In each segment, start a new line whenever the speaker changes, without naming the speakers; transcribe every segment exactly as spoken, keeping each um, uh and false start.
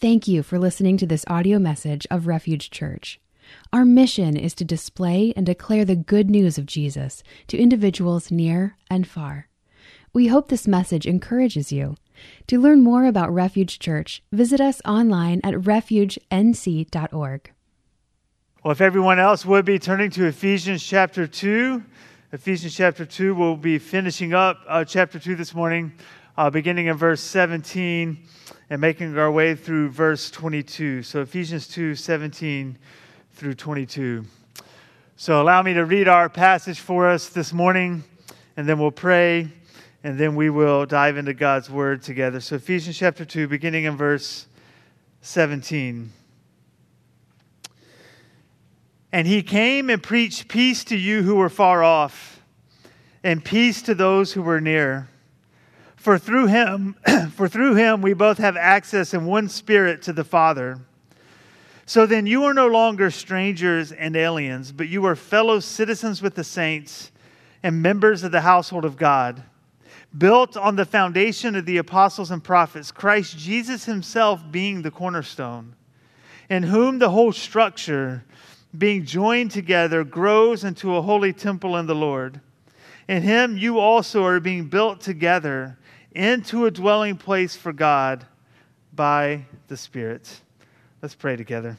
Thank you for listening to this audio message of Refuge Church. Our mission is to display and declare the good news of Jesus to individuals near and far. We hope this message encourages you. To learn more about Refuge Church, visit us online at refuge n c dot org.
Well, if everyone else would be turning to Ephesians chapter two, Ephesians chapter two, we'll be finishing up uh, chapter two this morning, uh, beginning in verse seventeen and making our way through verse twenty-two. So Ephesians two, seventeen through twenty-two. So allow me to read our passage for us this morning, and then we'll pray, and then we will dive into God's word together. So Ephesians chapter two, beginning in verse seventeen. And he came and preached peace to you who were far off, and peace to those who were near. For through him, for through him we both have access in one spirit to the Father. So then you are no longer strangers and aliens, but you are fellow citizens with the saints and members of the household of God, built on the foundation of the apostles and prophets, Christ Jesus himself being the cornerstone, in whom the whole structure, being joined together, grows into a holy temple in the Lord. In him you also are being built together into a dwelling place for God by the Spirit. Let's pray together.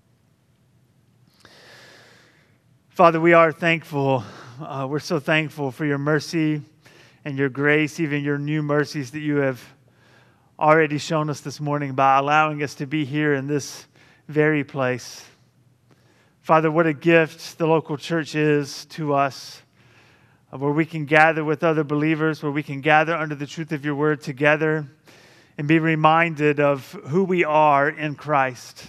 Father, we are thankful. Uh, we're so thankful for your mercy and your grace, even your new mercies that you have already shown us this morning by allowing us to be here in this very place. Father, what a gift the local church is to us, where we can gather with other believers, where we can gather under the truth of your word together and be reminded of who we are in Christ.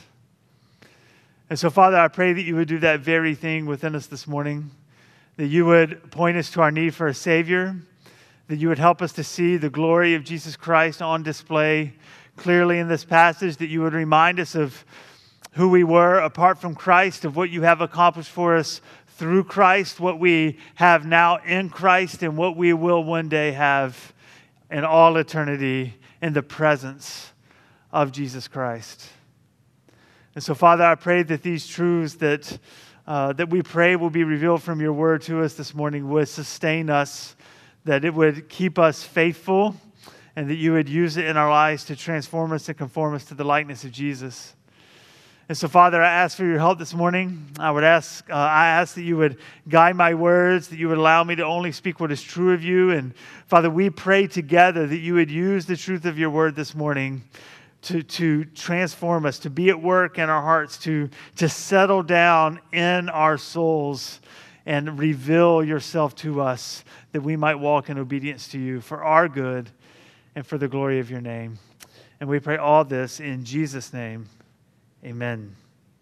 And so, Father, I pray that you would do that very thing within us this morning, that you would point us to our need for a Savior, that you would help us to see the glory of Jesus Christ on display clearly in this passage, that you would remind us of who we were apart from Christ, of what you have accomplished for us through Christ, what we have now in Christ, and what we will one day have in all eternity in the presence of Jesus Christ. And so, Father, I pray that these truths that uh, that we pray will be revealed from your word to us this morning would sustain us, that it would keep us faithful, and that you would use it in our lives to transform us and conform us to the likeness of Jesus. And so, Father, I ask for your help this morning. I would ask, uh, I ask that you would guide my words, that you would allow me to only speak what is true of you. And Father, we pray together that you would use the truth of your word this morning to, to transform us, to be at work in our hearts, to, to settle down in our souls and reveal yourself to us, that we might walk in obedience to you for our good and for the glory of your name. And we pray all this in Jesus' name. Amen.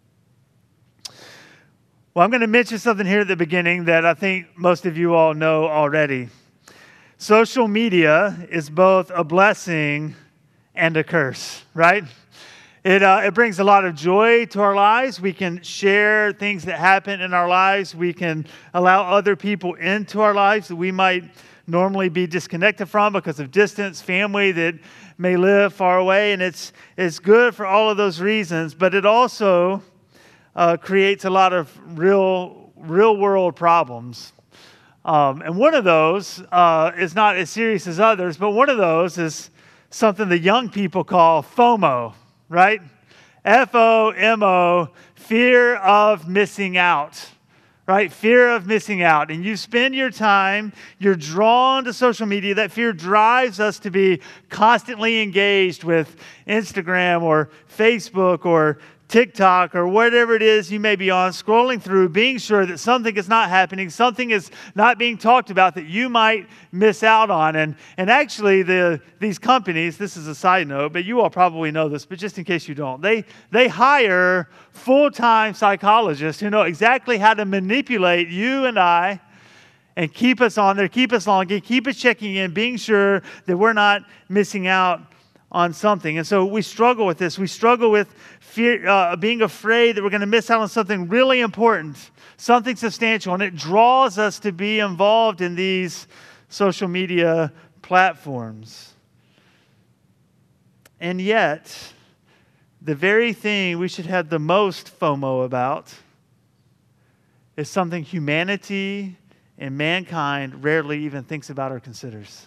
Well, I'm going to mention something here at the beginning that I think most of you all know already. Social media is both a blessing and a curse, right? It uh, it brings a lot of joy to our lives. We can share things that happen in our lives. We can allow other people into our lives that we might normally be disconnected from because of distance, family that may live far away, and it's it's good for all of those reasons, but it also uh, creates a lot of real real world problems. Um, and one of those uh, is not as serious as others, but one of those is something the young people call FOMO, right? F O M O, fear of missing out. Right? Fear of missing out. And you spend your time, you're drawn to social media. That fear drives us to be constantly engaged with Instagram or Facebook or TikTok or whatever it is you may be on, scrolling through, being sure that something is not happening, something is not being talked about that you might miss out on. And and actually, the these companies, this is a side note, but you all probably know this, but just in case you don't, they they hire full-time psychologists who know exactly how to manipulate you and I and keep us on there, keep us longing, keep us checking in, being sure that we're not missing out on something. And so we struggle with this. We struggle with fear, uh, being afraid that we're going to miss out on something really important, something substantial. And it draws us to be involved in these social media platforms. And yet, the very thing we should have the most FOMO about is something humanity and mankind rarely even thinks about or considers.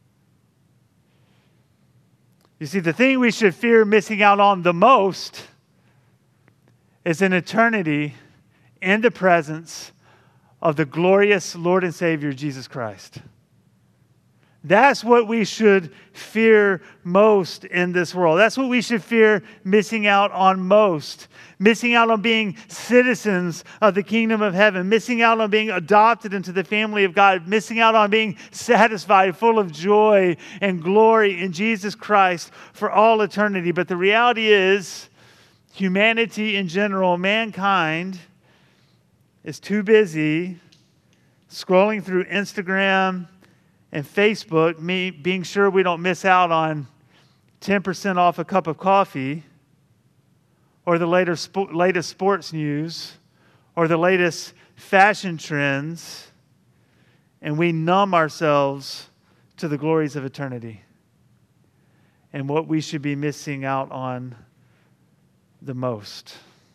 You see, the thing we should fear missing out on the most is an eternity in the presence of the glorious Lord and Savior, Jesus Christ. That's what we should fear most in this world. That's what we should fear missing out on most. Missing out on being citizens of the kingdom of heaven. Missing out on being adopted into the family of God. Missing out on being satisfied, full of joy and glory in Jesus Christ for all eternity. But the reality is, humanity in general, mankind, is too busy scrolling through Instagram and Facebook, me being sure we don't miss out on ten percent off a cup of coffee, or the latest, latest sports news, or the latest fashion trends, and we numb ourselves to the glories of eternity and what we should be missing out on the most.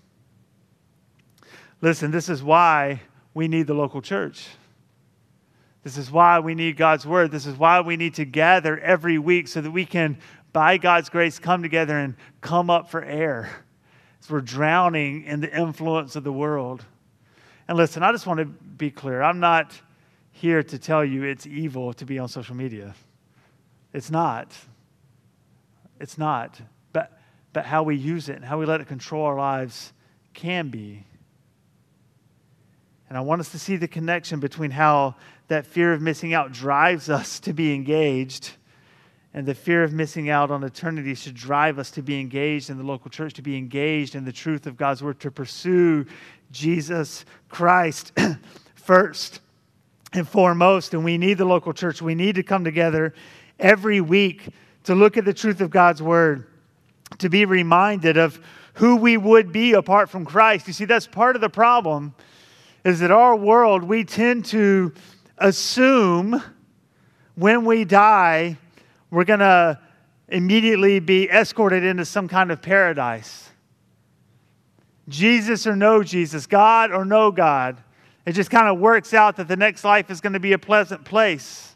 Listen, this is why we need the local church. This is why we need God's word. This is why we need to gather every week so that we can, by God's grace, come together and come up for air. As we're drowning in the influence of the world. And listen, I just want to be clear. I'm not here to tell you it's evil to be on social media. It's not. It's not. But, but how we use it and how we let it control our lives can be. And I want us to see the connection between how that fear of missing out drives us to be engaged, and the fear of missing out on eternity should drive us to be engaged in the local church, to be engaged in the truth of God's word, to pursue Jesus Christ first and foremost. And we need the local church. We need to come together every week to look at the truth of God's word, to be reminded of who we would be apart from Christ. You see, that's part of the problem, is that our world, we tend to assume when we die, we're going to immediately be escorted into some kind of paradise. Jesus or no Jesus, God or no God. It just kind of works out that the next life is going to be a pleasant place.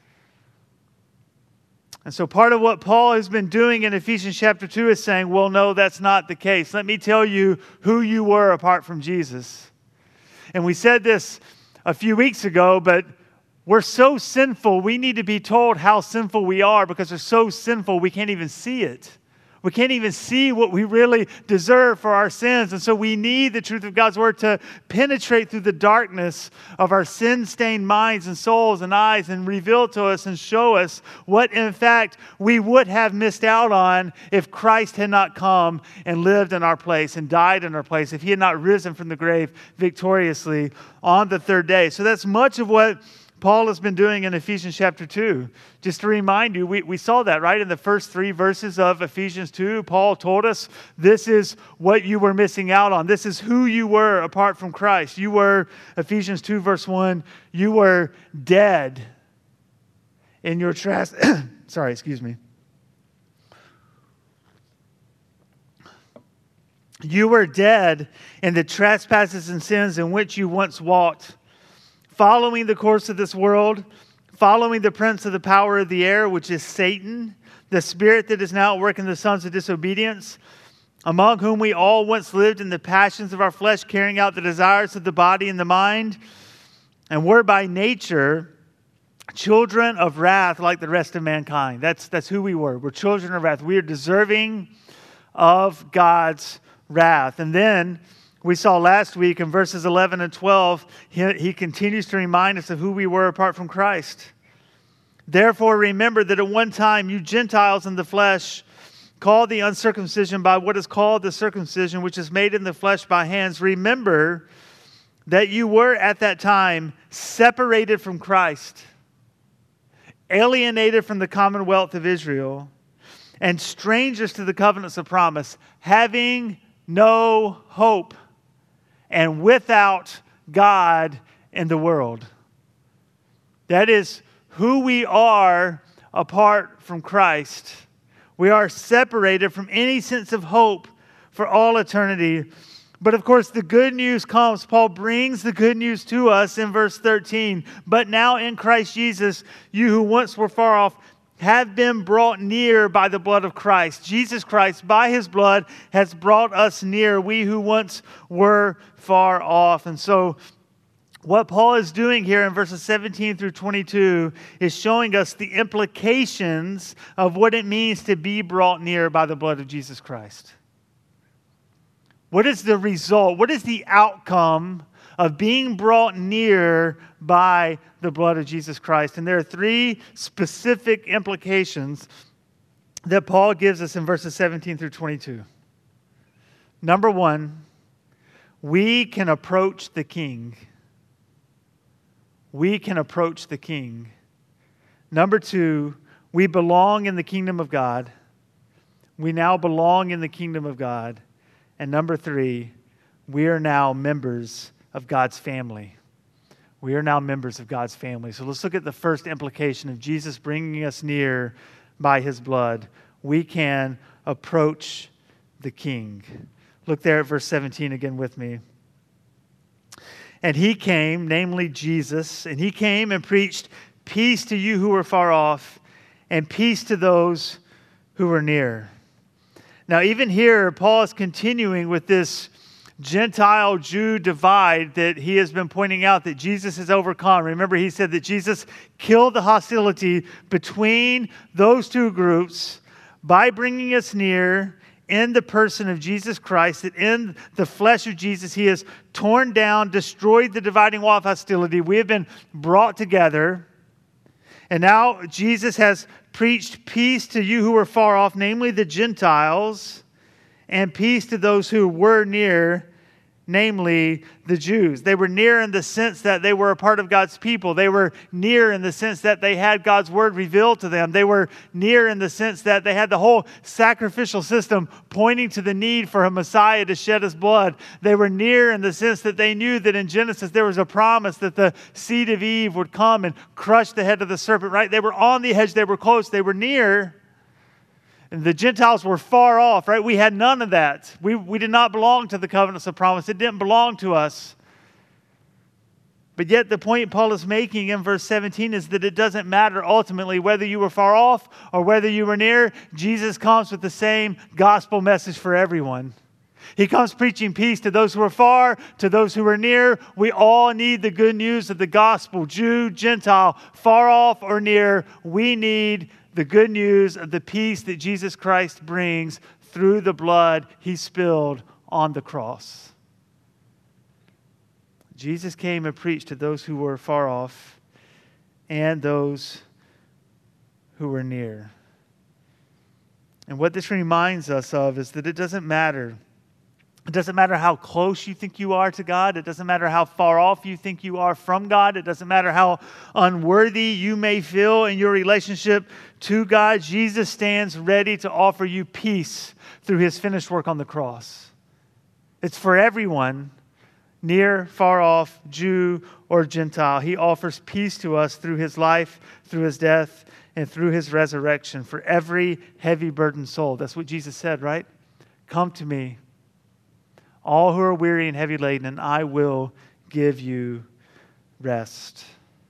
And so part of what Paul has been doing in Ephesians chapter two is saying, well, no, that's not the case. Let me tell you who you were apart from Jesus. And we said this a few weeks ago, but we're so sinful, we need to be told how sinful we are, because we're so sinful we can't even see it. We can't even see what we really deserve for our sins. And so we need the truth of God's word to penetrate through the darkness of our sin-stained minds and souls and eyes and reveal to us and show us what, in fact, we would have missed out on if Christ had not come and lived in our place and died in our place, if he had not risen from the grave victoriously on the third day. So that's much of what Paul has been doing in Ephesians chapter two. Just to remind you, we, we saw that, right? In the first three verses of Ephesians two, Paul told us this is what you were missing out on. This is who you were apart from Christ. You were, Ephesians two verse one, you were dead in your trust. Sorry, excuse me. You were dead in the trespasses and sins in which you once walked, following the course of this world, following the prince of the power of the air, which is Satan, the spirit that is now at work in the sons of disobedience, among whom we all once lived in the passions of our flesh, carrying out the desires of the body and the mind, and were by nature children of wrath like the rest of mankind. That's, that's who we were. We're children of wrath. We are deserving of God's wrath. And then we saw last week in verses eleven and twelve, he, he continues to remind us of who we were apart from Christ. Therefore, remember that at one time you Gentiles in the flesh, called the uncircumcision by what is called the circumcision, which is made in the flesh by hands. Remember that you were at that time separated from Christ, alienated from the commonwealth of Israel, and strangers to the covenants of promise, having no hope and without God in the world. That is who we are apart from Christ. We are separated from any sense of hope for all eternity. But of course, the good news comes. Paul brings the good news to us in verse thirteen. But now in Christ Jesus, you who once were far off have been brought near by the blood of Christ. Jesus Christ, by his blood, has brought us near, we who once were far off. And so what Paul is doing here in verses seventeen through twenty-two is showing us the implications of what it means to be brought near by the blood of Jesus Christ. What is the result? What is the outcome of being brought near by the blood of Jesus Christ? And there are three specific implications that Paul gives us in verses seventeen through twenty-two. Number one, we can approach the King. We can approach the King. Number two, we belong in the kingdom of God. We now belong in the kingdom of God. And number three, we are now members of God's family. We are now members of God's family. So let's look at the first implication of Jesus bringing us near by his blood. We can approach the King. Look there at verse seventeen again with me. And he came, namely Jesus, and he came and preached peace to you who were far off and peace to those who were near. Now, even here, Paul is continuing with this Gentile-Jew divide that he has been pointing out that Jesus has overcome. Remember, he said that Jesus killed the hostility between those two groups by bringing us near in the person of Jesus Christ, that in the flesh of Jesus, he has torn down, destroyed the dividing wall of hostility. We have been brought together. And now Jesus has preached peace to you who were far off, namely the Gentiles, and peace to those who were near, namely the Jews. They were near in the sense that they were a part of God's people. They were near in the sense that they had God's word revealed to them. They were near in the sense that they had the whole sacrificial system pointing to the need for a Messiah to shed his blood. They were near in the sense that they knew that in Genesis there was a promise that the seed of Eve would come and crush the head of the serpent, right? They were on the edge. They were close. They were near. And the Gentiles were far off, right? We had none of that. We, we did not belong to the covenants of promise. It didn't belong to us. But yet the point Paul is making in verse seventeen is that it doesn't matter ultimately whether you were far off or whether you were near. Jesus comes with the same gospel message for everyone. He comes preaching peace to those who are far, to those who are near. We all need the good news of the gospel. Jew, Gentile, far off or near, we need the good news of the peace that Jesus Christ brings through the blood he spilled on the cross. Jesus came and preached to those who were far off and those who were near. And what this reminds us of is that it doesn't matter. It doesn't matter how close you think you are to God. It doesn't matter how far off you think you are from God. It doesn't matter how unworthy you may feel in your relationship to God. Jesus stands ready to offer you peace through his finished work on the cross. It's for everyone, near, far off, Jew or Gentile. He offers peace to us through his life, through his death, and through his resurrection for every heavy burdened soul. That's what Jesus said, right? Come to me, all who are weary and heavy laden, and I will give you rest.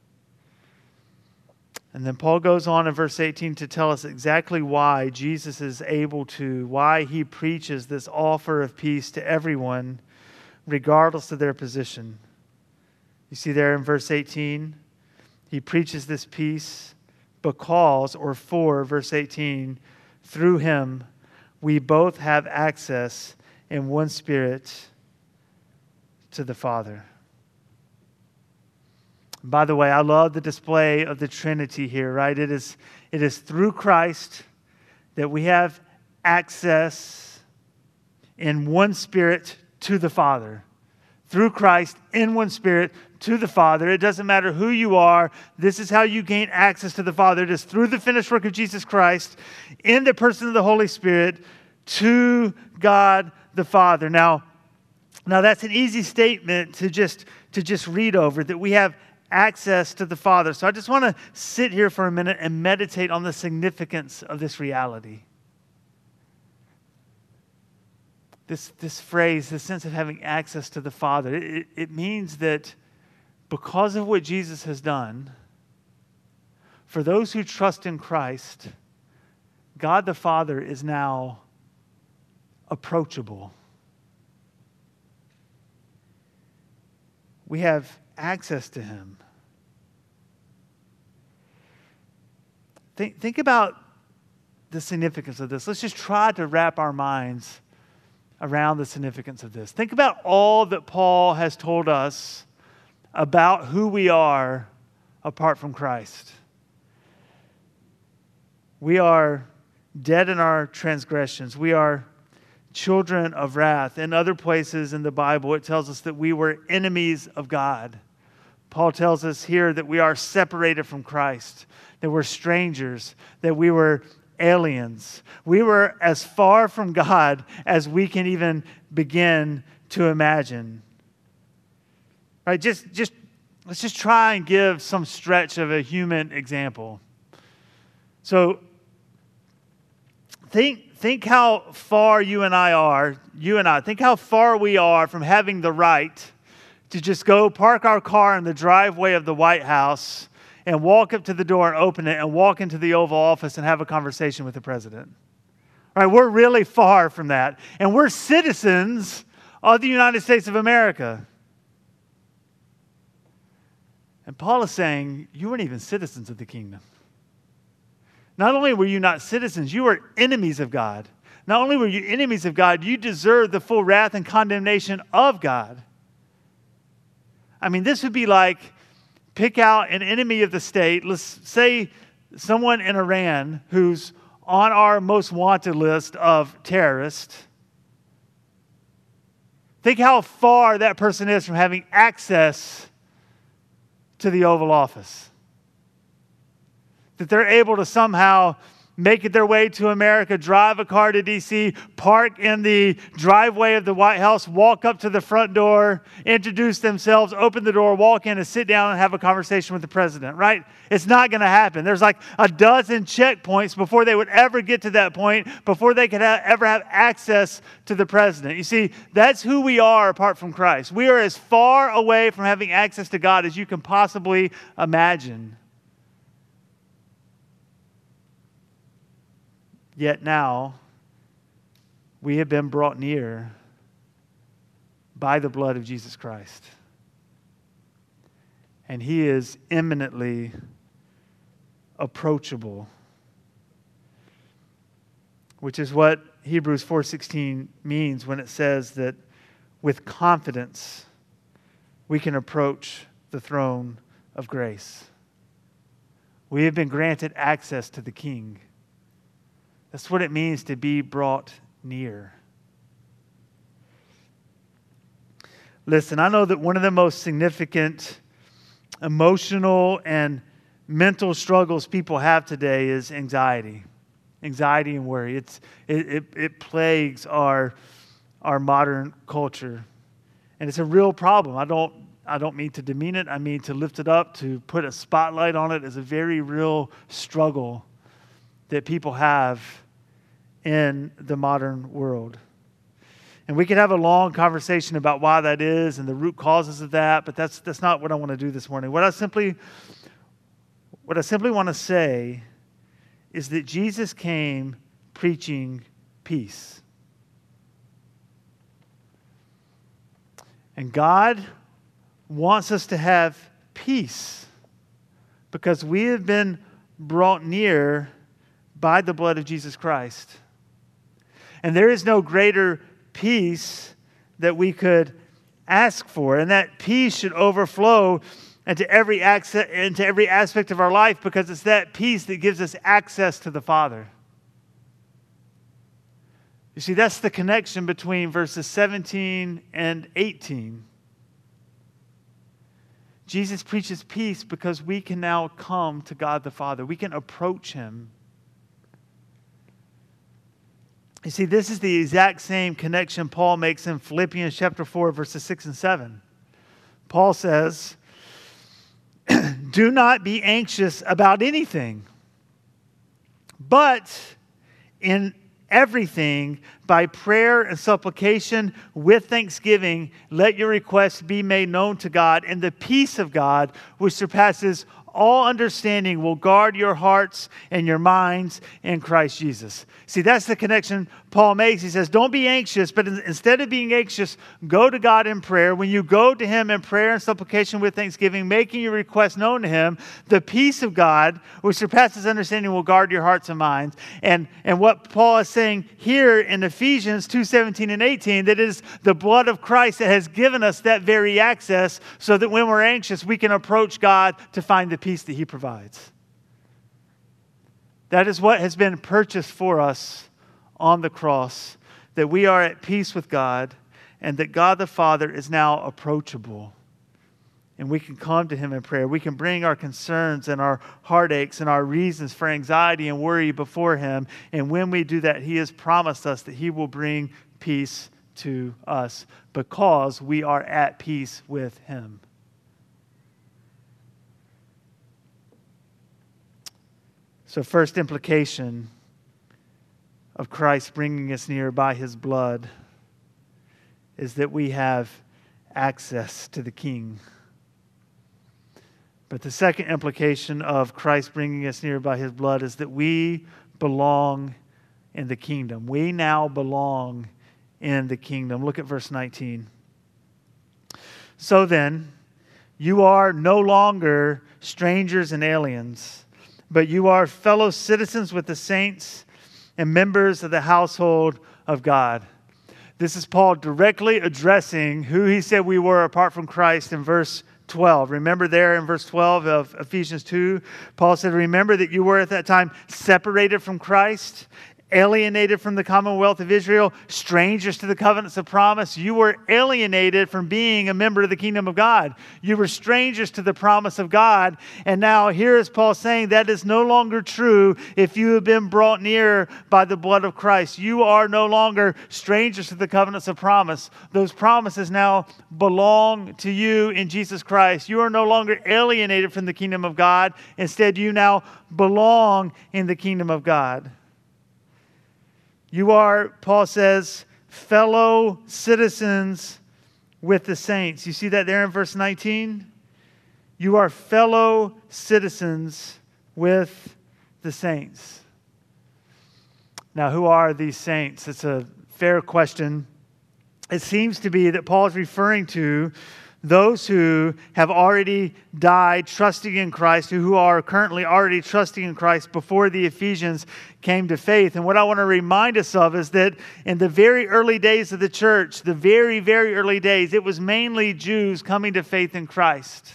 And then Paul goes on in verse eighteen to tell us exactly why Jesus is able to, why he preaches this offer of peace to everyone, regardless of their position. You see there in verse eighteen, he preaches this peace because, or for, verse eighteen, through him we both have access in one Spirit to the Father. By the way, I love the display of the Trinity here, right? It is, it is through Christ that we have access in one Spirit to the Father. Through Christ, in one Spirit, to the Father. It doesn't matter who you are. This is how you gain access to the Father. It is through the finished work of Jesus Christ, in the person of the Holy Spirit, to God the Father. Now, now that's an easy statement to just, to just read over, that we have access to the Father. So I just want to sit here for a minute and meditate on the significance of this reality. this, this phrase, this sense of having access to the Father, it, it means that because of what Jesus has done, for those who trust in Christ, God the Father is now approachable. We have access to him. Think, think about the significance of this. Let's just try to wrap our minds around the significance of this. Think about all that Paul has told us about who we are apart from Christ. We are dead in our transgressions. We are children of wrath. In other places in the Bible, it tells us that we were enemies of God. Paul tells us here that we are separated from Christ, that we're strangers, that we were aliens. We were as far from God as we can even begin to imagine. Right? Just, just let's just try and give some stretch of a human example. So think think how far you and I are, you and I, think how far we are from having the right to just go park our car in the driveway of the White House and walk up to the door and open it and walk into the Oval Office and have a conversation with the president. Right? We're really far from that. And we're citizens of the United States of America. And Paul is saying, you weren't even citizens of the kingdom. Not only were you not citizens, you were enemies of God. Not only were you enemies of God, you deserve the full wrath and condemnation of God. I mean, this would be like pick out an enemy of the state. Let's say someone in Iran who's on our most wanted list of terrorists. Think how far that person is from having access to the Oval Office. That they're able to somehow make it their way to America, drive a car to D C, park in the driveway of the White House, walk up to the front door, introduce themselves, open the door, walk in and sit down and have a conversation with the president, right? It's not going to happen. There's like a dozen checkpoints before they would ever get to that point, before they could have, ever have access to the president. You see, that's who we are apart from Christ. We are as far away from having access to God as you can possibly imagine. Yet now, we have been brought near by the blood of Jesus Christ. And he is eminently approachable, which is what Hebrews four sixteen means when it says that with confidence we can approach the throne of grace. We have been granted access to the King. That's what it means to be brought near. Listen, I know that one of the most significant emotional and mental struggles people have today is anxiety. Anxiety and worry. It's, it, it, it plagues our, our modern culture. And it's a real problem. I don't, I don't mean to demean it. I mean to lift it up, to put a spotlight on it as a very real struggle that people have in the modern world. And we could have a long conversation about why that is and the root causes of that, but that's that's not what I want to do this morning. What I simply what I simply want to say is that Jesus came preaching peace. And God wants us to have peace because we have been brought near by the blood of Jesus Christ. And there is no greater peace that we could ask for. And that peace should overflow into every, access, into every aspect of our life because it's that peace that gives us access to the Father. You see, that's the connection between verses seventeen and eighteen. Jesus preaches peace because we can now come to God the Father. We can approach him. You see, this is the exact same connection Paul makes in Philippians chapter four, verses six and seven. Paul says, do not be anxious about anything, but in everything by prayer and supplication with thanksgiving, let your requests be made known to God, and the peace of God, which surpasses all understanding, will guard your hearts and your minds in Christ Jesus. See, that's the connection Paul makes. He says, don't be anxious, but in, instead of being anxious, go to God in prayer. When you go to him in prayer and supplication with thanksgiving, making your requests known to him, the peace of God, which surpasses understanding, will guard your hearts and minds. And, and what Paul is saying here in Ephesians two seventeen and eighteen, that it is the blood of Christ that has given us that very access so that when we're anxious, we can approach God to find the peace that he provides. That is what has been purchased for us on the cross, that we are at peace with God and that God the Father is now approachable. And we can come to him in prayer. We can bring our concerns and our heartaches and our reasons for anxiety and worry before him. And when we do that, he has promised us that he will bring peace to us because we are at peace with him. So first implication of Christ bringing us near by his blood is that we have access to the King. But the second implication of Christ bringing us near by his blood is that we belong in the kingdom. We now belong in the kingdom. Look at verse nineteen. So then, you are no longer strangers and aliens, but you are fellow citizens with the saints and members of the household of God. This is Paul directly addressing who he said we were apart from Christ in verse twelve. Remember there in verse twelve of Ephesians two, Paul said, remember that you were at that time separated from Christ, alienated from the commonwealth of Israel, strangers to the covenants of promise. You were alienated from being a member of the kingdom of God. You were strangers to the promise of God. And now here is Paul saying that is no longer true if you have been brought near by the blood of Christ. You are no longer strangers to the covenants of promise. Those promises now belong to you in Jesus Christ. You are no longer alienated from the kingdom of God. Instead, you now belong in the kingdom of God. You are, Paul says, fellow citizens with the saints. You see that there in verse nineteen? You are fellow citizens with the saints. Now, who are these saints? It's a fair question. It seems to be that Paul is referring to those who have already died trusting in Christ, who are currently already trusting in Christ before the Ephesians came to faith. And what I want to remind us of is that in the very early days of the church, the very, very early days, it was mainly Jews coming to faith in Christ.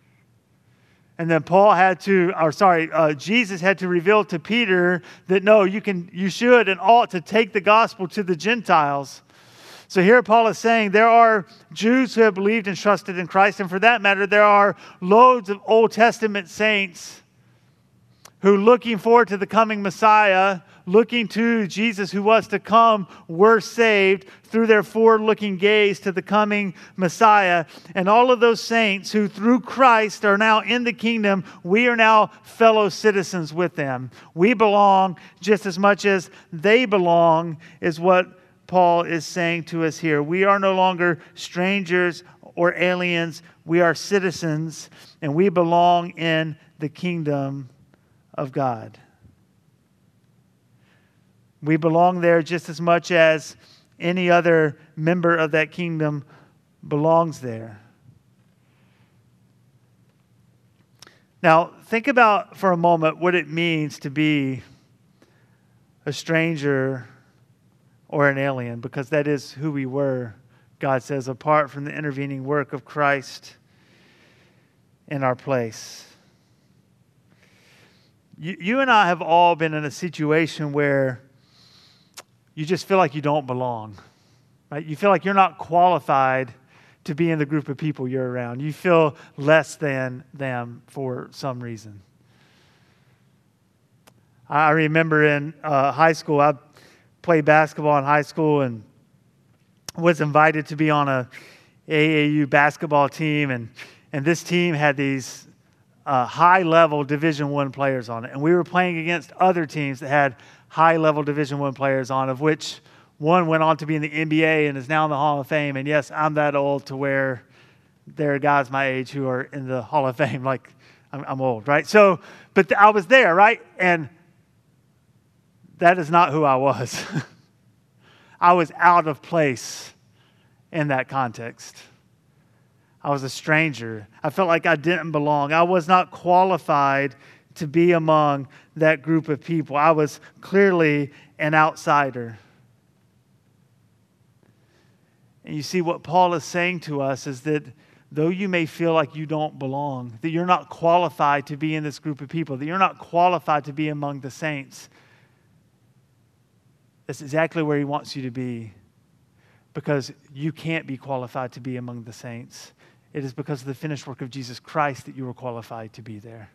And then Paul had to, or sorry, uh, Jesus had to reveal to Peter that no, you can, you should and ought to take the gospel to the Gentiles. So here Paul is saying there are Jews who have believed and trusted in Christ. And for that matter, there are loads of Old Testament saints who, looking forward to the coming Messiah, looking to Jesus who was to come, were saved through their forward-looking gaze to the coming Messiah. And all of those saints who through Christ are now in the kingdom, we are now fellow citizens with them. We belong just as much as they belong, is what Paul is saying to us here. We are no longer strangers or aliens. We are citizens, and we belong in the kingdom of God. We belong there just as much as any other member of that kingdom belongs there. Now, think about for a moment what it means to be a stranger or an alien, because that is who we were, God says, apart from the intervening work of Christ in our place. You, you and I have all been in a situation where you just feel like you don't belong, right? You feel like you're not qualified to be in the group of people you're around. You feel less than them for some reason. I remember in uh, high school, I played basketball in high school and was invited to be on a A A U basketball team, and and this team had these uh, high-level Division One players on it, and we were playing against other teams that had high-level Division One players on, of which one went on to be in the N B A and is now in the Hall of Fame. And yes, I'm that old to where there are guys my age who are in the Hall of Fame. Like, I'm, I'm old, right? So, but I was there, right? And that is not who I was. I was out of place in that context. I was a stranger. I felt like I didn't belong. I was not qualified to be among that group of people. I was clearly an outsider. And you see, what Paul is saying to us is that though you may feel like you don't belong, that you're not qualified to be in this group of people, that you're not qualified to be among the saints, that's exactly where he wants you to be, because you can't be qualified to be among the saints. It is because of the finished work of Jesus Christ that you are qualified to be there.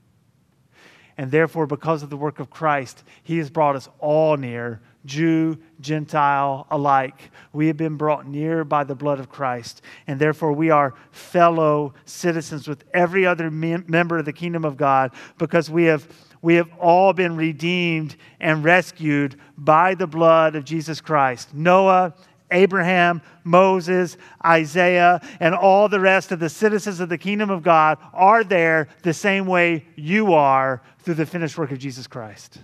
And therefore, because of the work of Christ, he has brought us all near, Jew, Gentile alike. We have been brought near by the blood of Christ. And therefore, we are fellow citizens with every other mem- member of the kingdom of God, because we have, we have all been redeemed and rescued by the blood of Jesus Christ. Noah, Abraham, Moses, Isaiah, and all the rest of the citizens of the kingdom of God are there the same way you are through the finished work of Jesus Christ.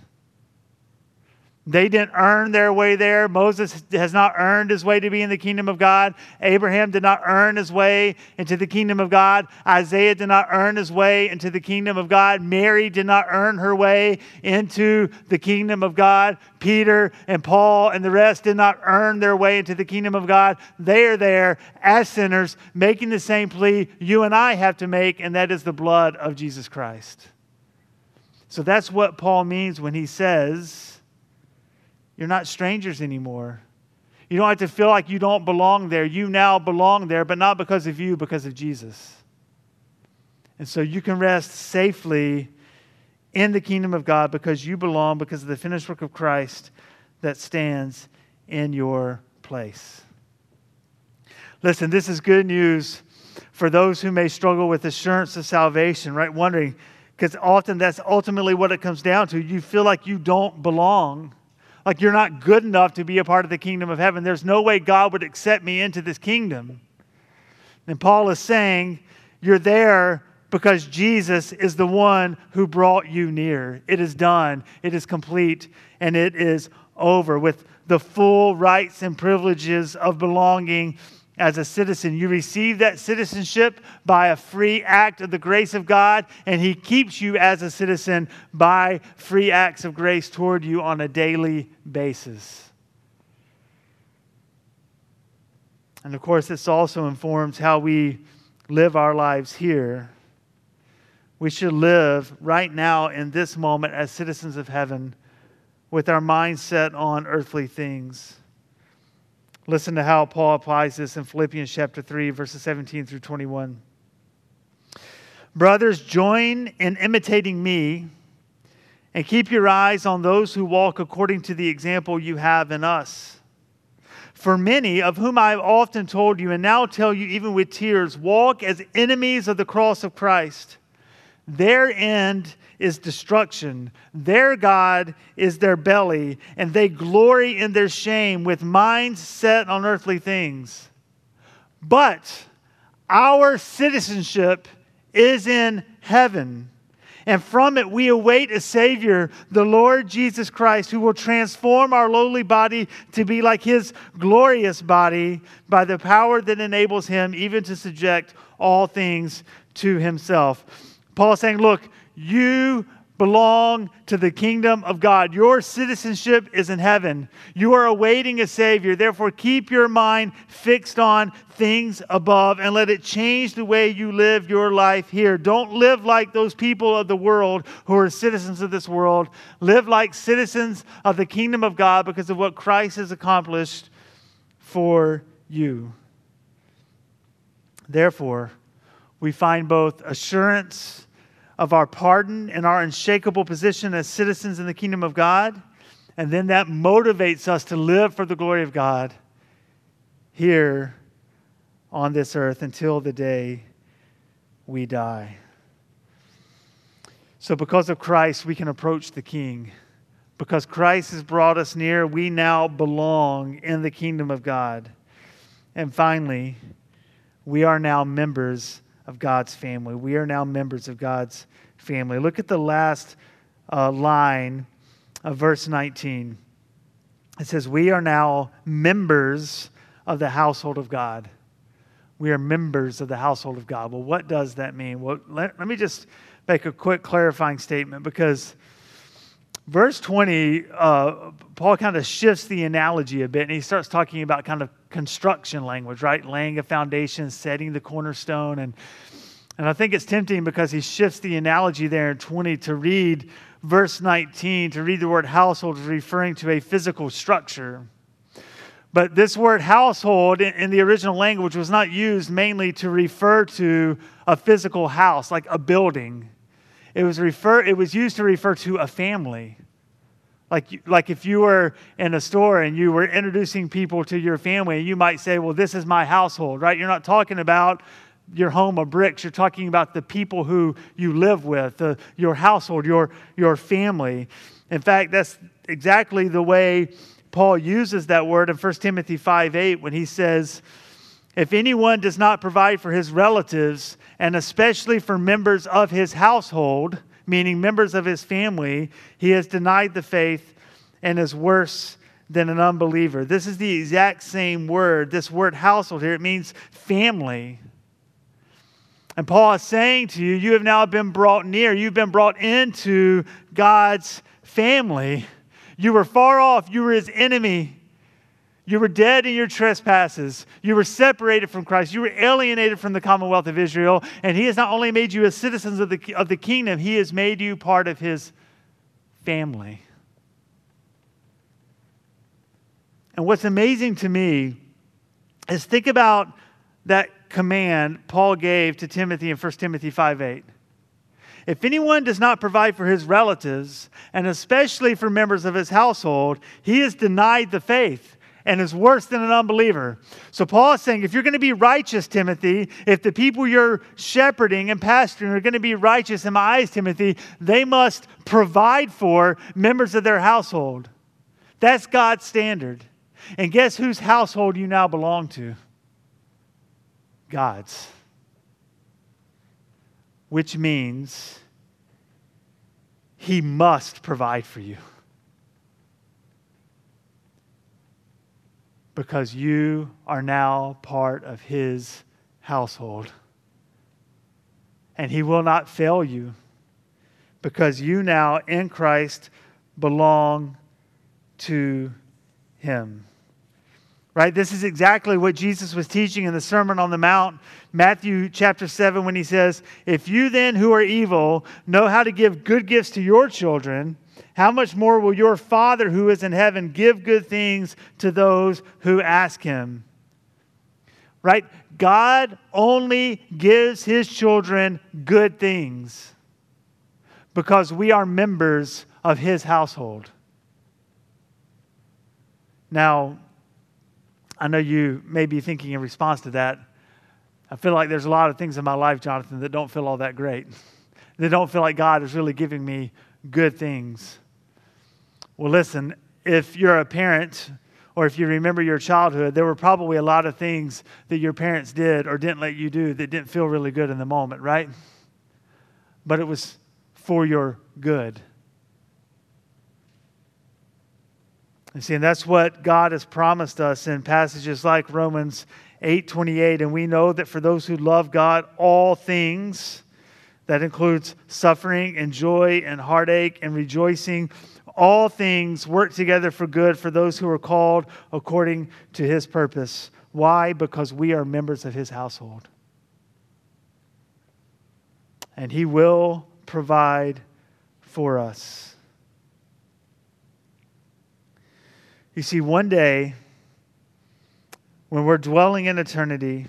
They didn't earn their way there. Moses has not earned his way to be in the kingdom of God. Abraham did not earn his way into the kingdom of God. Isaiah did not earn his way into the kingdom of God. Mary did not earn her way into the kingdom of God. Peter and Paul and the rest did not earn their way into the kingdom of God. They are there as sinners, making the same plea you and I have to make, and that is the blood of Jesus Christ. So that's what Paul means when he says, you're not strangers anymore. You don't have to feel like you don't belong there. You now belong there, but not because of you, because of Jesus. And so you can rest safely in the kingdom of God because you belong, because of the finished work of Christ that stands in your place. Listen, this is good news for those who may struggle with assurance of salvation, right? Wondering, because often that's ultimately what it comes down to. You feel like you don't belong. Like you're not good enough to be a part of the kingdom of heaven. There's no way God would accept me into this kingdom. And Paul is saying, you're there because Jesus is the one who brought you near. It is done. It is complete. And it is over with the full rights and privileges of belonging as a citizen. You receive that citizenship by a free act of the grace of God, and he keeps you as a citizen by free acts of grace toward you on a daily basis. And of course, this also informs how we live our lives here. We should live right now in this moment as citizens of heaven with our minds set on earthly things. Listen to how Paul applies this in Philippians chapter three, verses seventeen through twenty-one. Brothers, join in imitating me and keep your eyes on those who walk according to the example you have in us. For many, of whom I have often told you and now tell you even with tears, walk as enemies of the cross of Christ. Their end is destruction. Their God is their belly, and they glory in their shame with minds set on earthly things. But our citizenship is in heaven, and from it we await a Savior, the Lord Jesus Christ, who will transform our lowly body to be like His glorious body by the power that enables Him even to subject all things to Himself. Paul is saying, look, you belong to the kingdom of God. Your citizenship is in heaven. You are awaiting a Savior. Therefore, keep your mind fixed on things above and let it change the way you live your life here. Don't live like those people of the world who are citizens of this world. Live like citizens of the kingdom of God because of what Christ has accomplished for you. Therefore, we find both assurance of our pardon and our unshakable position as citizens in the kingdom of God. And then that motivates us to live for the glory of God here on this earth until the day we die. So because of Christ, we can approach the King Because Christ has brought us near, we now belong in the kingdom of God. And finally, we are now members of God's family. We are now members of God's family. Look at the last uh, line of verse nineteen. It says, we are now members of the household of God. We are members of the household of God. Well, what does that mean? Well, let, let me just make a quick clarifying statement, because verse twenty, uh, Paul kind of shifts the analogy a bit, and he starts talking about kind of construction language, right? Laying a foundation, setting the cornerstone. And, and I think it's tempting because he shifts the analogy there in twenty to read verse nineteen, to read the word household is referring to a physical structure. But this word household in, in the original language was not used mainly to refer to a physical house, like a building. It was refer. It was used to refer to a family. Like, like if you were in a store and you were introducing people to your family, you might say, well, this is my household, right? You're not talking about your home of bricks. You're talking about the people who you live with, the, your household, your, your family. In fact, that's exactly the way Paul uses that word in First Timothy five eight when he says, if anyone does not provide for his relatives, and especially for members of his household, meaning members of his family, he has denied the faith and is worse than an unbeliever. This is the exact same word, this word household here. It means family. And Paul is saying to you, you have now been brought near. You've been brought into God's family. You were far off. You were his enemy. You were dead in your trespasses. You were separated from Christ. You were alienated from the commonwealth of Israel. And he has not only made you as citizens of the, of the kingdom, he has made you part of his family. And what's amazing to me is think about that command Paul gave to Timothy in First Timothy five eight. If anyone does not provide for his relatives, and especially for members of his household, he has denied the faith and is worse than an unbeliever. So Paul is saying, if you're going to be righteous, Timothy, if the people you're shepherding and pastoring are going to be righteous in my eyes, Timothy, they must provide for members of their household. That's God's standard. And guess whose household you now belong to? God's. Which means he must provide for you. Because you are now part of his household. And he will not fail you. Because you now in Christ belong to him. Right? This is exactly what Jesus was teaching in the Sermon on the Mount, Matthew chapter seven, when he says, if you then who are evil know how to give good gifts to your children, how much more will your Father who is in heaven give good things to those who ask him? Right? God only gives his children good things because we are members of his household. Now, I know you may be thinking in response to that, I feel like there's a lot of things in my life, Jonathan, that don't feel all that great. They don't feel like God is really giving me good things. Well, listen, if you're a parent or if you remember your childhood, there were probably a lot of things that your parents did or didn't let you do that didn't feel really good in the moment, right? But it was for your good. You see, and that's what God has promised us in passages like Romans eight twenty-eight. And we know that for those who love God, all things, that includes suffering and joy and heartache and rejoicing, all things work together for good for those who are called according to his purpose. Why? Because we are members of his household. And he will provide for us. You see, one day, when we're dwelling in eternity,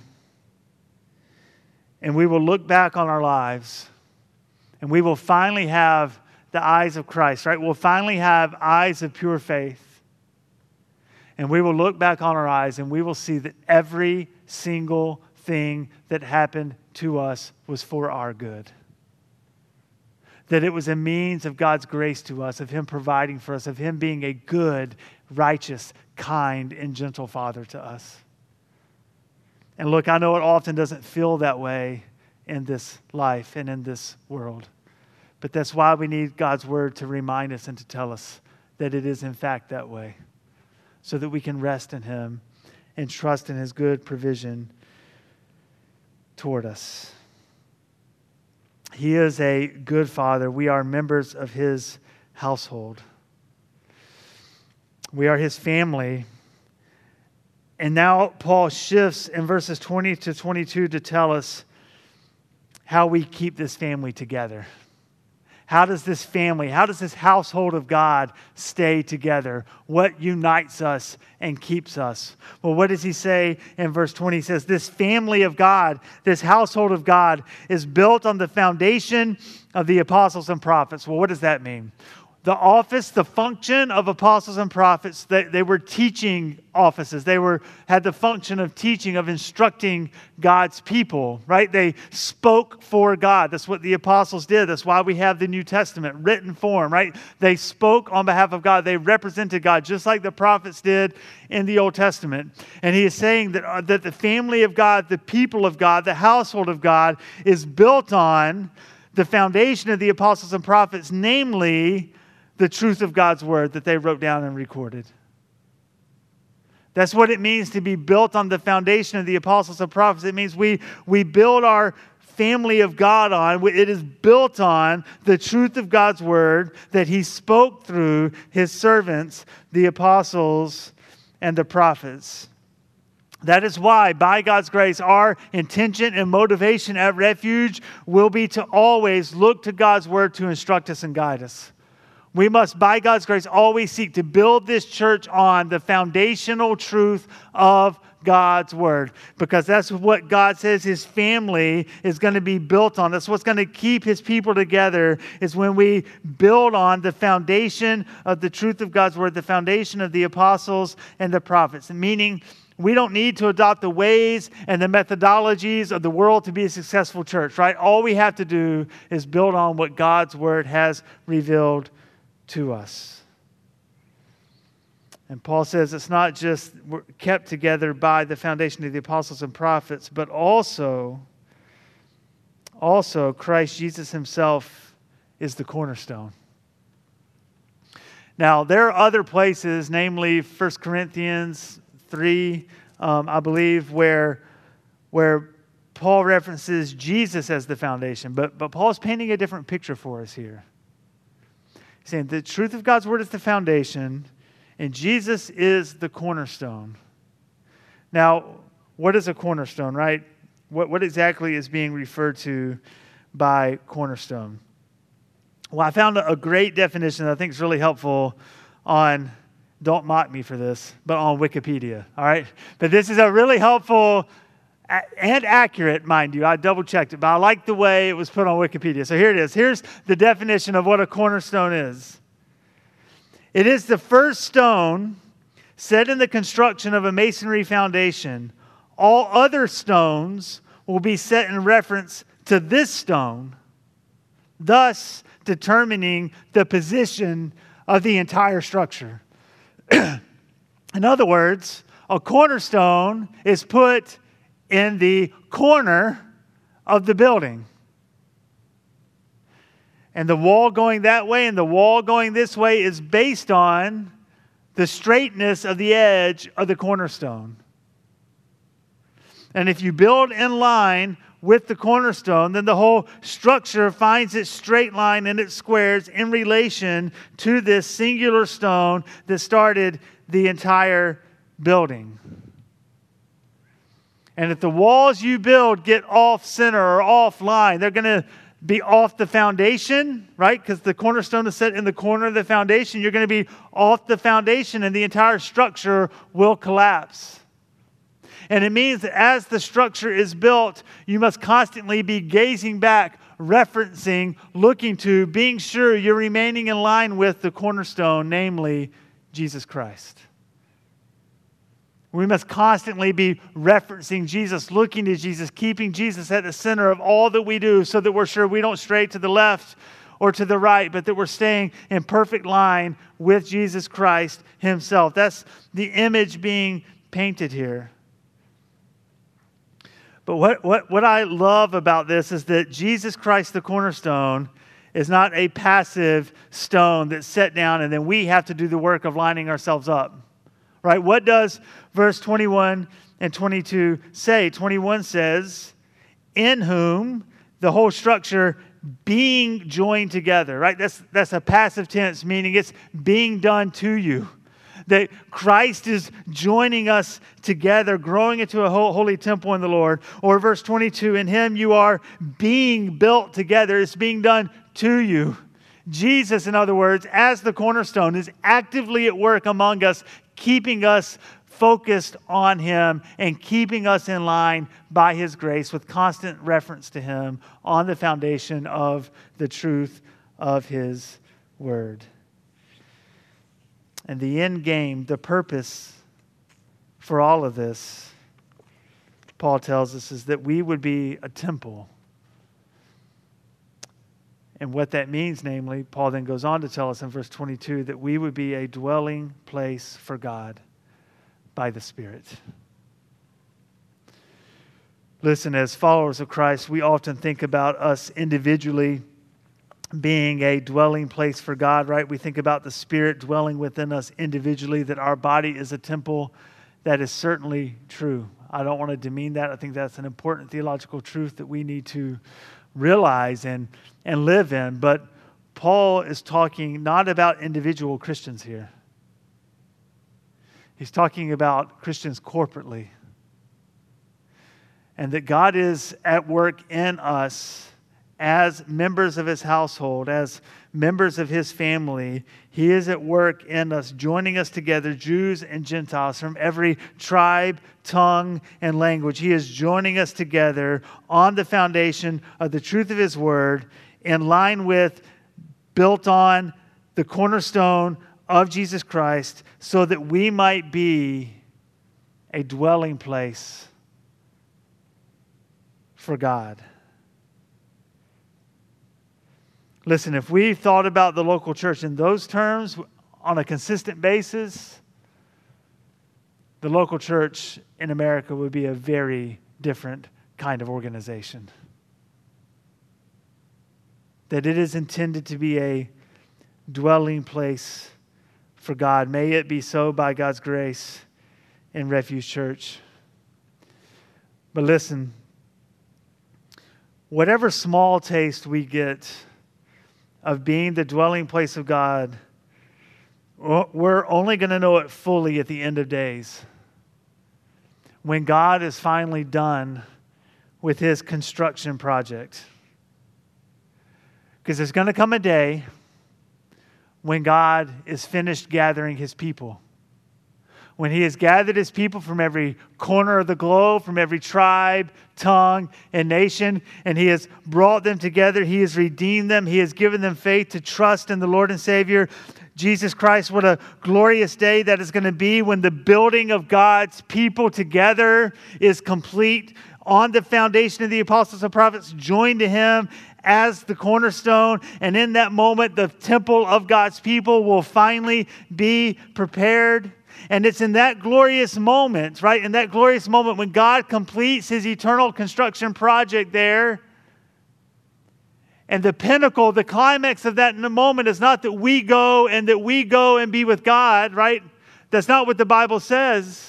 and we will look back on our lives, and we will finally have the eyes of Christ, right? We'll finally have eyes of pure faith. And we will look back on our eyes, and we will see that every single thing that happened to us was for our good. that it was a means of God's grace to us, of him providing for us, of him being a good, righteous, kind, and gentle Father to us. And look, I know it often doesn't feel that way in this life and in this world. But that's why we need God's word to remind us and to tell us that it is in fact that way, so that we can rest in him and trust in his good provision toward us. He is a good Father. We are members of his household. We are his family. And now Paul shifts in verses twenty to twenty-two to tell us how we keep this family together. How does this family, how does this household of God stay together? What unites us and keeps us? Well, what does he say in verse twenty? He says, this family of God, this household of God is built on the foundation of the apostles and prophets. Well, what does that mean? The office, the function of apostles and prophets, they, they were teaching offices. They were had the function of teaching, of instructing God's people, right? They spoke for God. That's what the apostles did. That's why we have the New Testament, written form, right? They spoke on behalf of God. They represented God, just like the prophets did in the Old Testament. And he is saying that, uh, that the family of God, the people of God, the household of God is built on the foundation of the apostles and prophets, namely the truth of God's word that they wrote down and recorded. That's what it means to be built on the foundation of the apostles and prophets. It means we, we build our family of God on, it is built on the truth of God's word that he spoke through his servants, the apostles and the prophets. That is why, by God's grace, our intention and motivation at Refuge will be to always look to God's word to instruct us and guide us. We must, by God's grace, always seek to build this church on the foundational truth of God's word, because that's what God says his family is going to be built on. That's what's going to keep his people together, is when we build on the foundation of the truth of God's word, the foundation of the apostles and the prophets. Meaning, we don't need to adopt the ways and the methodologies of the world to be a successful church, right? All we have to do is build on what God's word has revealed to us. And Paul says it's not just we're kept together by the foundation of the apostles and prophets, but also, also Christ Jesus himself is the cornerstone. Now, there are other places, namely First Corinthians three, um, I believe, where, where Paul references Jesus as the foundation, but, but Paul's painting a different picture for us here. He's saying the truth of God's word is the foundation, and Jesus is the cornerstone. Now, what is a cornerstone, right? What, what exactly is being referred to by cornerstone? Well, I found a great definition that I think is really helpful on, don't mock me for this, but on Wikipedia, all right? But this is a really helpful and accurate, mind you. I double-checked it, but I like the way it was put on Wikipedia. So here it is. Here's the definition of what a cornerstone is. It is the first stone set in the construction of a masonry foundation. All other stones will be set in reference to this stone, thus determining the position of the entire structure. In other words, a cornerstone is put in the corner of the building. And the wall going that way and the wall going this way is based on the straightness of the edge of the cornerstone. And if you build in line with the cornerstone, then the whole structure finds its straight line and its squares in relation to this singular stone that started the entire building. And if the walls you build get off center or off line, they're going to be off the foundation, right? Because the cornerstone is set in the corner of the foundation. You're going to be off the foundation and the entire structure will collapse. And it means that as the structure is built, you must constantly be gazing back, referencing, looking to, being sure you're remaining in line with the cornerstone, namely Jesus Christ. We must constantly be referencing Jesus, looking to Jesus, keeping Jesus at the center of all that we do so that we're sure we don't stray to the left or to the right, but that we're staying in perfect line with Jesus Christ himself. That's the image being painted here. But what, what, what I love about this is that Jesus Christ, the cornerstone, is not a passive stone that's set down and then we have to do the work of lining ourselves up. Right? What does verse twenty-one and twenty-two say? twenty-one says, in whom the whole structure being joined together. Right? That's, that's a passive tense, meaning it's being done to you. That Christ is joining us together, growing into a holy temple in the Lord. Or verse twenty-two, in him you are being built together. It's being done to you. Jesus, in other words, as the cornerstone, is actively at work among us, keeping us focused on him and keeping us in line by his grace with constant reference to him on the foundation of the truth of his word. And the end game, the purpose for all of this, Paul tells us, is that we would be a temple. And what that means, namely, Paul then goes on to tell us in verse twenty-two, that we would be a dwelling place for God by the Spirit. Listen, as followers of Christ, we often think about us individually being a dwelling place for God, right? We think about the Spirit dwelling within us individually, that our body is a temple. That is certainly true. I don't want to demean that. I think that's an important theological truth that we need to realize and, and live in. But Paul is talking not about individual Christians here. He's talking about Christians corporately. And that God is at work in us as members of his household, as members of his family. He is at work in us, joining us together, Jews and Gentiles from every tribe, tongue, and language. He is joining us together on the foundation of the truth of his word, in line with, built on the cornerstone of Jesus Christ, so that we might be a dwelling place for God. Listen, if we thought about the local church in those terms on a consistent basis, the local church in America would be a very different kind of organization. That it is intended to be a dwelling place for God. May it be so by God's grace in Refuge Church. But listen, whatever small taste we get of being the dwelling place of God, we're only going to know it fully at the end of days, when God is finally done with his construction project. Because there's going to come a day when God is finished gathering his people. When he has gathered his people from every corner of the globe, from every tribe, tongue, and nation, and he has brought them together. He has redeemed them. He has given them faith to trust in the Lord and Savior, Jesus Christ. What a glorious day that is going to be when the building of God's people together is complete on the foundation of the apostles and prophets, joined to him as the cornerstone. And in that moment, the temple of God's people will finally be prepared. And it's in that glorious moment, right? In that glorious moment when God completes his eternal construction project there. And the pinnacle, the climax of that moment is not that we go and that we go and be with God, right? That's not what the Bible says.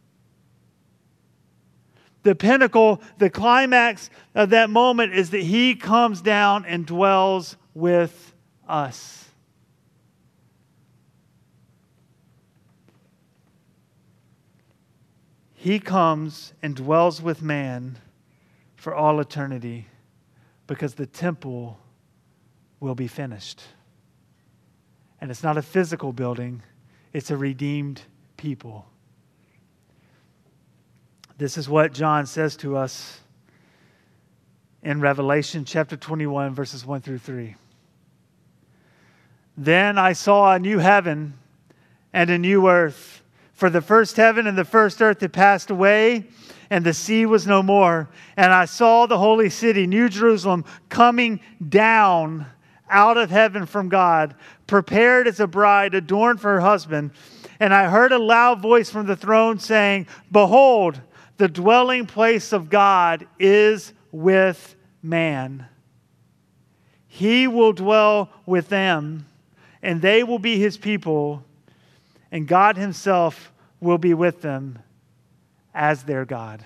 The pinnacle, the climax of that moment is that he comes down and dwells with us. He comes and dwells with man for all eternity, because the temple will be finished. And it's not a physical building, it's a redeemed people. This is what John says to us in Revelation chapter twenty-one, verses one through three. Then I saw a new heaven and a new earth. For the first heaven and the first earth had passed away, and the sea was no more. And I saw the holy city, New Jerusalem, coming down out of heaven from God, prepared as a bride adorned for her husband. And I heard a loud voice from the throne saying, behold, the dwelling place of God is with man. He will dwell with them, and they will be his people, and God himself will be with them as their God.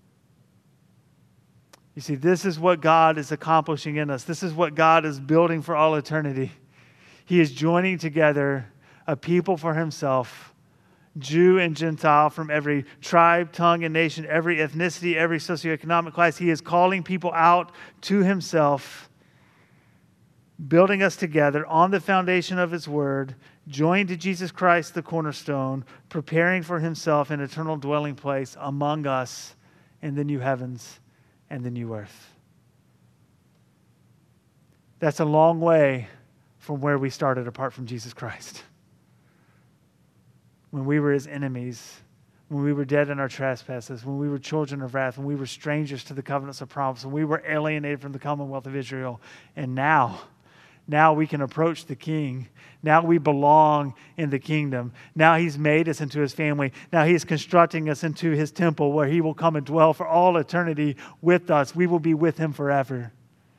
You see, this is what God is accomplishing in us. This is what God is building for all eternity. He is joining together a people for himself, Jew and Gentile, from every tribe, tongue, and nation, every ethnicity, every socioeconomic class. He is calling people out to himself, building us together on the foundation of his word, joined to Jesus Christ, the cornerstone, preparing for himself an eternal dwelling place among us in the new heavens and the new earth. That's a long way from where we started apart from Jesus Christ. When we were his enemies, when we were dead in our trespasses, when we were children of wrath, when we were strangers to the covenants of promise, when we were alienated from the commonwealth of Israel. And now, now we can approach the King. Now we belong in the kingdom. Now he's made us into his family. Now he is constructing us into his temple where he will come and dwell for all eternity with us. We will be with him forever.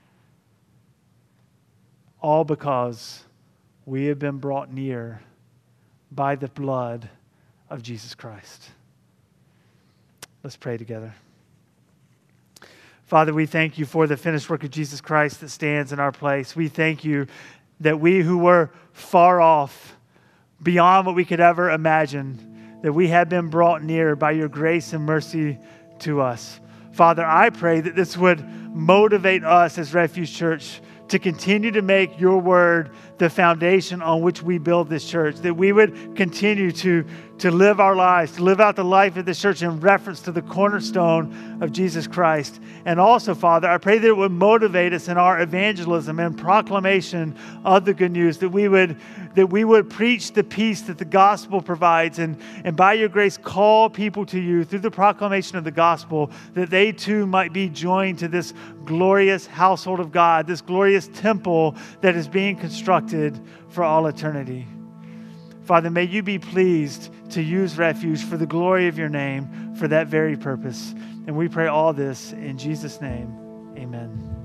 All because we have been brought near by the blood of Jesus Christ. Let's pray together. Father, we thank you for the finished work of Jesus Christ that stands in our place. We thank you that we who were far off, beyond what we could ever imagine, that we have been brought near by your grace and mercy to us. Father, I pray that this would motivate us as Refuge Church to continue to make your word the foundation on which we build this church, that we would continue to, to live our lives, to live out the life of this church in reference to the cornerstone of Jesus Christ. And also, Father, I pray that it would motivate us in our evangelism and proclamation of the good news, that we would, that we would preach the peace that the gospel provides, and, and by your grace call people to you through the proclamation of the gospel, that they too might be joined to this glorious household of God, this glorious temple that is being constructed for all eternity. Father, may you be pleased to use Refuge for the glory of your name for that very purpose. And we pray all this in Jesus' name. Amen.